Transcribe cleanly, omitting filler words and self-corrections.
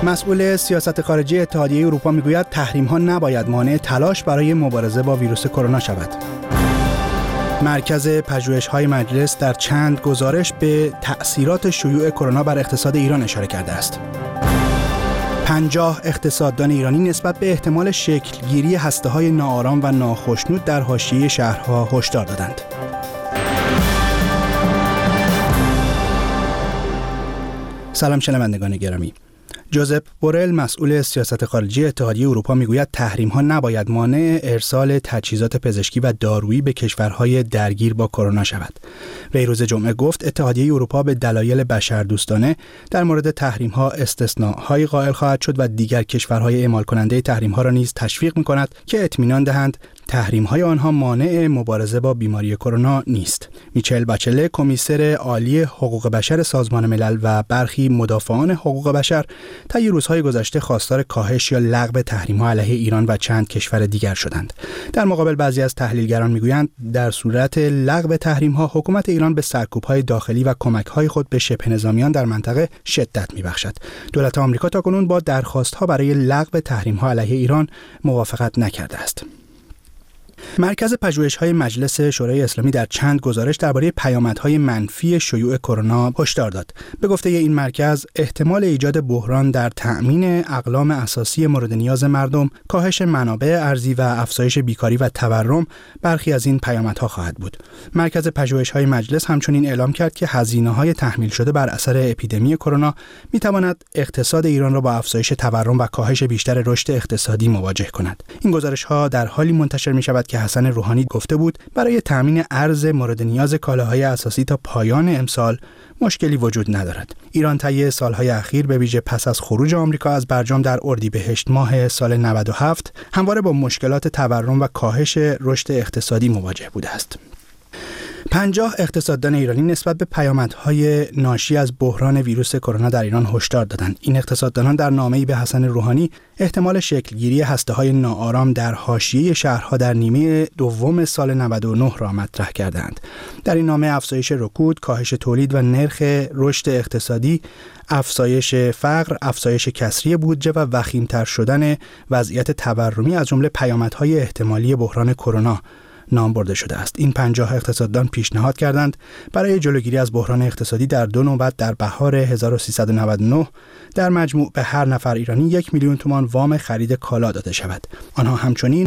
مسئول سیاست خارجی اتحادیه اروپا میگوید تحریم‌ها نباید مانع تلاش برای مبارزه با ویروس کرونا شود. مرکز پژوهش‌های مجلس در چند گزارش به تأثیرات شیوع کرونا بر اقتصاد ایران اشاره کرده است. 50 اقتصاددان ایرانی نسبت به احتمال شکلگیری هسته‌های ناآرام و ناخشنود در حاشیه شهرها هشدار دادند. سلام شنوندگان گرامی. جوزپ بورل مسئول سیاست خارجی اتحادیه اروپا میگوید تحریم‌ها نباید مانع ارسال تجهیزات پزشکی و دارویی به کشورهای درگیر با کرونا شود. وی روز جمعه گفت اتحادیه اروپا به دلایل بشردوستانه در مورد تحریم‌ها استثناء‌هایی قائل خواهد شد و دیگر کشورهای اعمال کننده تحریم‌ها را نیز تشویق می‌کند که اطمینان دهند تحریم‌های آنها مانع مبارزه با بیماری کرونا نیست. میچل بچله، کمیسر عالی حقوق بشر سازمان ملل و برخی مدافعان حقوق بشر طی روزهای گذشته خواستار کاهش یا لغو تحریم‌ها علیه ایران و چند کشور دیگر شدند. در مقابل بعضی از تحلیلگران میگویند در صورت لغو تحریم‌ها حکومت ایران به سرکوب‌های داخلی و کمک‌های خود به شبه نظامیان در منطقه شدت می‌بخشد. دولت آمریکا تاکنون با درخواست‌ها برای لغو تحریم‌ها علیه ایران موافقت نکرده است. مرکز پژوهش‌های مجلس شورای اسلامی در چند گزارش درباره پیامدهای منفی شیوع کرونا هشدار داد. به گفته این مرکز، احتمال ایجاد بحران در تأمین اقلام اساسی مورد نیاز مردم، کاهش منابع ارزی و افزایش بیکاری و تورم برخی از این پیامدها خواهد بود. مرکز پژوهش‌های مجلس همچنین اعلام کرد که هزینه‌های تحمیل شده بر اثر اپیدمی کرونا می‌تواند اقتصاد ایران را با افزایش تورم و کاهش بیشتر رشد اقتصادی مواجه کند. این گزارش‌ها در حالی منتشر می‌شود که حسن روحانی گفته بود برای تامین ارز مورد نیاز کالاهای اساسی تا پایان امسال مشکلی وجود ندارد. ایران طی سالهای اخیر به ویژه پس از خروج آمریکا از برجام در اردیبهشت ماه سال 97 همواره با مشکلات تورم و کاهش رشد اقتصادی مواجه بوده است. 50 اقتصاددان ایرانی نسبت به پیامدهای ناشی از بحران ویروس کرونا در ایران هشدار دادند. این اقتصاددانان در نامه‌ای به حسن روحانی احتمال شکلگیری هسته‌های ناآرام در حاشیه شهرها در نیمه دوم سال 99 را مطرح کردند. در این نامه افزایش رکود، کاهش تولید و نرخ رشد اقتصادی، افزایش فقر، افزایش کسری بودجه و وخیم‌تر شدن وضعیت تورمی از جمله پیامدهای احتمالی بحران کرونا نام برده شده است. این 50 اقتصاددان پیشنهاد کردند برای جلوگیری از بحران اقتصادی در 2 نوبت در بهار 1399 در مجموع به هر نفر ایرانی 1 میلیون تومان وام خرید کالا داده شود. آنها همچنین